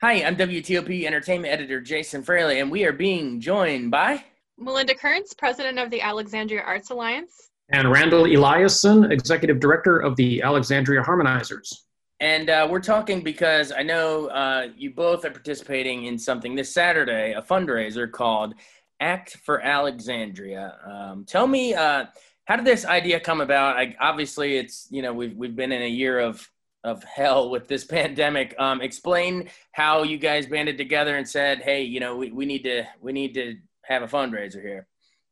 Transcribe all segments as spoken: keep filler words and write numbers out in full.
Hi, I'm W T O P Entertainment Editor Jason Fraley, and we are being joined by Melinda Kearns, President of the Alexandria Arts Alliance. And Randall Eliasson, Executive Director of the Alexandria Harmonizers. And uh, we're talking because I know uh, you both are participating in something this Saturday, a fundraiser called Act for Alexandria. Um, tell me, uh, how did this idea come about? I, obviously, it's, you know, we've, we've been in a year of of hell with this pandemic. Um, explain how you guys banded together and said, hey, you know, we, we need to we need to have a fundraiser here.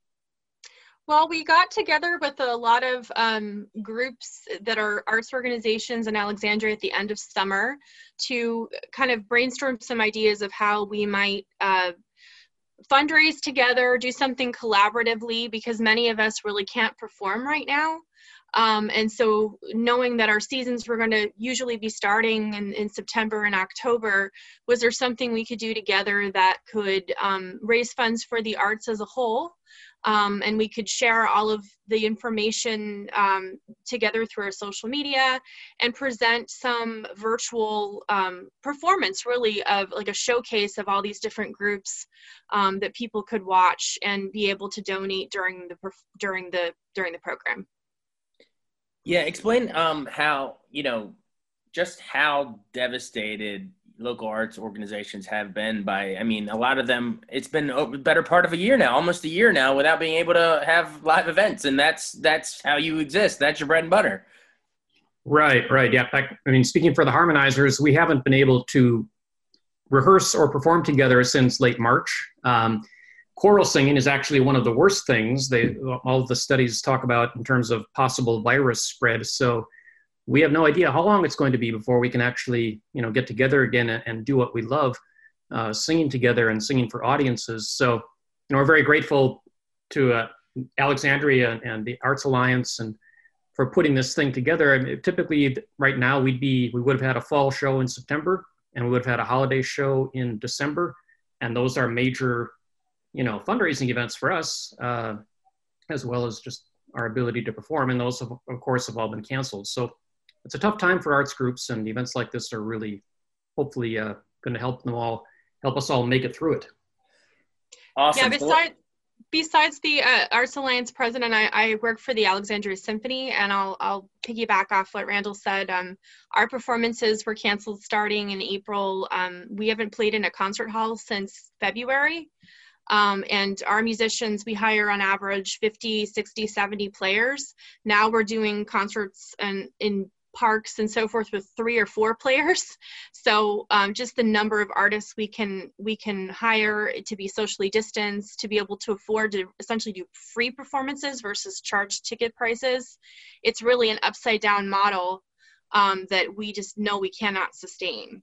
Well, we got together with a lot of um, groups that are arts organizations in Alexandria at the end of summer to kind of brainstorm some ideas of how we might uh, fundraise together, do something collaboratively, because many of us really can't perform right now. Um, and so knowing that our seasons were going to usually be starting in, in September and October, was there something we could do together that could um, raise funds for the arts as a whole? Um, and we could share all of the information um, together through our social media and present some virtual um, performance, really, of like a showcase of all these different groups um, that people could watch and be able to donate during the during the during the program. Yeah, explain um, how, you know, just how devastated local arts organizations have been by, I mean, a lot of them, it's been a better part of a year now, almost a year now, without being able to have live events. And that's that's how you exist. That's your bread and butter. Right, right. Yeah. I mean, speaking for the Harmonizers, we haven't been able to rehearse or perform together since late March. Um, Choral singing is actually one of the worst things they all of the studies talk about in terms of possible virus spread. So we have no idea how long it's going to be before we can actually, you know, get together again and, and do what we love, uh, singing together and singing for audiences. So, you know, we're very grateful to uh, Alexandria and the Arts Alliance and for putting this thing together. I mean, typically, right now, we'd be we would have had a fall show in September, and we would have had a holiday show in December, and those are major, you know, fundraising events for us, uh, as well as just our ability to perform. And those, have, of course, have all been canceled. So it's a tough time for arts groups, and events like this are really, hopefully, uh, going to help them all, help us all make it through it. Awesome. Yeah, besides, besides the uh, Arts Alliance president, I, I work for the Alexandria Symphony, and I'll, I'll piggyback off what Randall said. Um, our performances were canceled starting in April. Um, we haven't played in a concert hall since February. Um, and our musicians, we hire on average fifty, sixty, seventy players. Now we're doing concerts and in parks and so forth with three or four players. So um, just the number of artists we can we can hire to be socially distanced, to be able to afford to essentially do free performances versus charge ticket prices. It's really an upside down model um, that we just know we cannot sustain.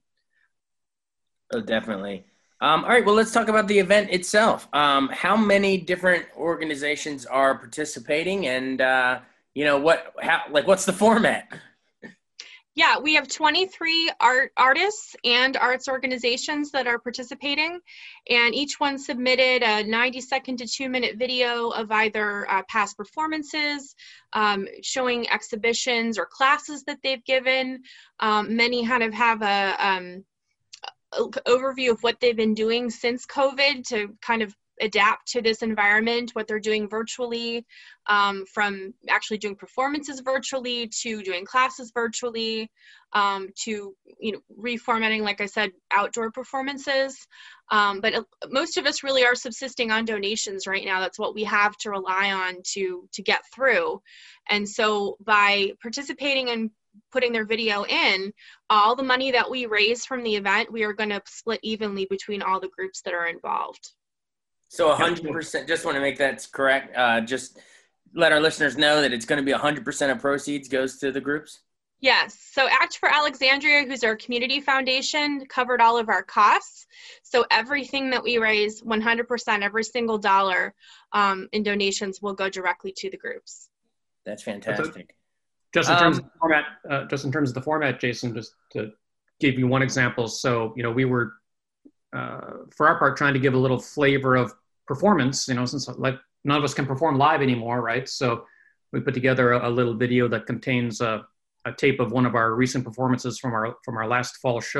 Oh, definitely. Um, all right, well, let's talk about the event itself. Um, how many different organizations are participating, and uh, you know what? How like what's the format? Yeah, we have twenty-three art artists and arts organizations that are participating, and each one submitted a ninety second to two minute video of either uh, past performances, um, showing exhibitions or classes that they've given. Um, many kind of have a um, overview of what they've been doing since COVID to kind of adapt to this environment, what they're doing virtually, um, from actually doing performances virtually to doing classes virtually, um, to, you know, reformatting, like I said, outdoor performances. Um, but uh, most of us really are subsisting on donations right now. That's what we have to rely on to, to get through. And so by participating in putting their video in, all the money that we raise from the event, we are going to split evenly between all the groups that are involved. So one hundred percent, just want to make that correct. Uh, just let our listeners know that it's going to be one hundred percent of proceeds goes to the groups? Yes. So Act for Alexandria, who's our community foundation, covered all of our costs. So everything that we raise, one hundred percent, every single dollar um, in donations will go directly to the groups. That's fantastic. Just in terms um, of the format, uh, just in terms of the format, Jason, just to give you one example. So, you know, we were, uh, for our part, trying to give a little flavor of performance, you know, since like none of us can perform live anymore, right? So we put together a, a little video that contains a, a tape of one of our recent performances from our from our last fall show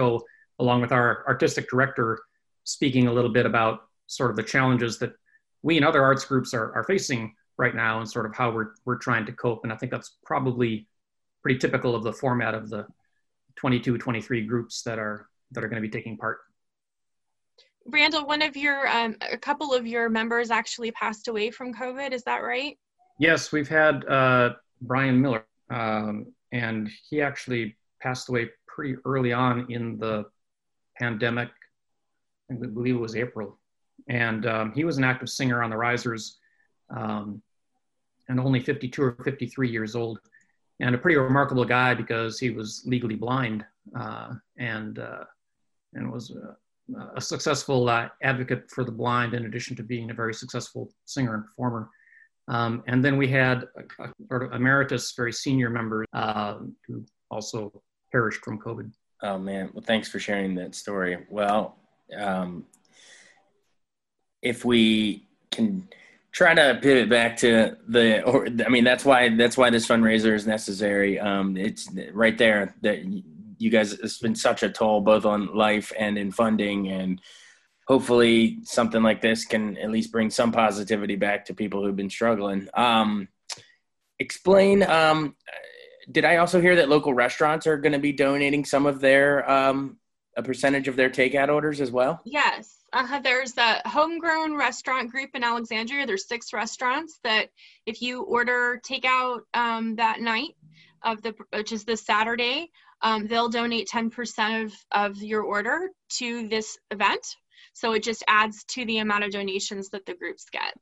along with our artistic director, speaking a little bit about sort of the challenges that we and other arts groups are, are facing right now and sort of how we're, we're trying to cope. And I think that's probably pretty typical of the format of the twenty-two, twenty-three groups that are, that are going to be taking part. Randall, one of your, um, a couple of your members actually passed away from COVID, is that right? Yes, we've had uh, Brian Miller, um, and he actually passed away pretty early on in the pandemic. I believe it was April. And um, he was an active singer on the Risers, um, and only fifty-two or fifty-three years old, and a pretty remarkable guy because he was legally blind uh, and, uh, and was uh, a successful uh, advocate for the blind, in addition to being a very successful singer and performer. Um, and then we had a, a sort of emeritus, very senior member uh, who also perished from COVID. Oh man, well, thanks for sharing that story. Well, um, if we can try to pivot back to the, or I mean, that's why that's why this fundraiser is necessary. Um, it's right there that you guys, it's been such a toll both on life and in funding, and hopefully something like this can at least bring some positivity back to people who've been struggling. Um, explain, um, did I also hear that local restaurants are going to be donating some of their, um, a percentage of their takeout orders as well? Yes. Uh, there's a homegrown restaurant group in Alexandria. There's six restaurants that if you order takeout um, that night, of the, which is this Saturday, um, they'll donate ten percent of, of your order to this event. So it just adds to the amount of donations that the groups get.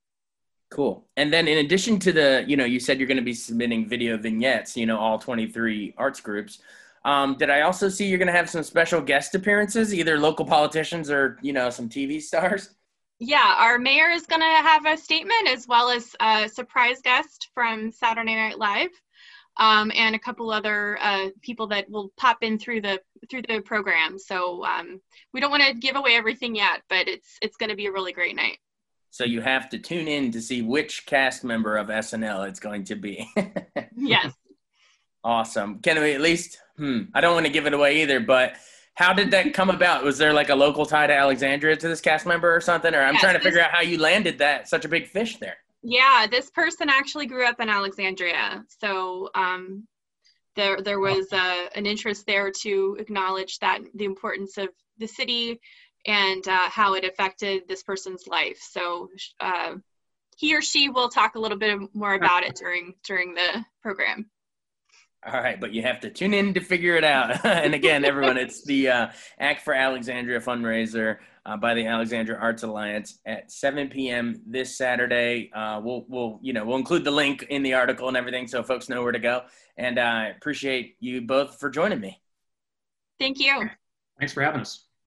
Cool. And then in addition to the, you know, you said you're going to be submitting video vignettes, you know, all twenty-three arts groups. Um, did I also see you're going to have some special guest appearances, either local politicians or, you know, some T V stars? Yeah, our mayor is going to have a statement, as well as a surprise guest from Saturday Night Live, um, and a couple other uh, people that will pop in through the through the program. So um, we don't want to give away everything yet, but it's it's going to be a really great night. So you have to tune in to see which cast member of S N L it's going to be. Yes. Awesome. Can we at least, hmm, I don't want to give it away either, but how did that come about? Was there like a local tie to Alexandria to this cast member or something? Or I'm yes, trying to this, figure out how you landed that, such a big fish there. Yeah, this person actually grew up in Alexandria. So um, there, there was uh, an interest there to acknowledge that the importance of the city and uh, how it affected this person's life. So uh, he or she will talk a little bit more about it during during the program. All right, but you have to tune in to figure it out. And again, everyone, it's the uh, Act for Alexandria fundraiser uh, by the Alexandria Arts Alliance at seven p.m. this Saturday. Uh, we'll, we'll, you know, we'll include the link in the article and everything so folks know where to go. And I uh, appreciate you both for joining me. Thank you. Thanks for having us.